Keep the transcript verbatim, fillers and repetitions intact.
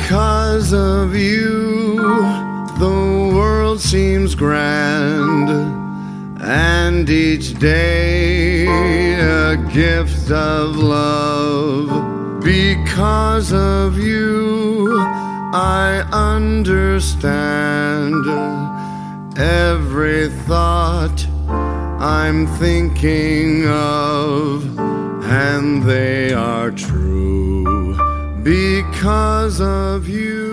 Because of you, the world seems grand, and each day a gift of love. Because of you, I understand every thought I'm thinking of, and they are true because of you.